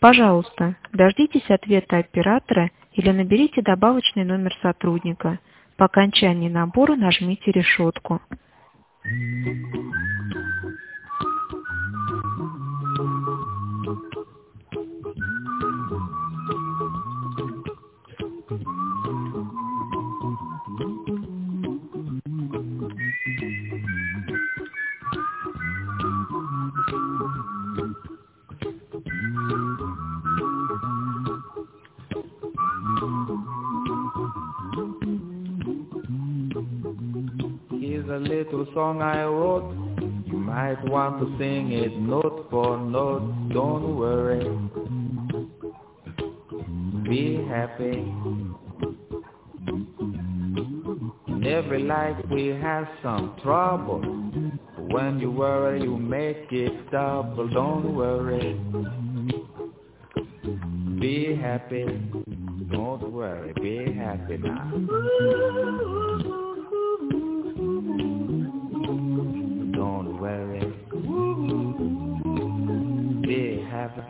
Пожалуйста, дождитесь ответа оператора или наберите добавочный номер сотрудника. По окончании набора нажмите решетку. Here's a little song I wrote. You might want to sing it note for note. Don't worry. Be happy. In every life we have some trouble. But when you worry, you make it double. Don't worry. Be happy. Don't worry. Be happy now.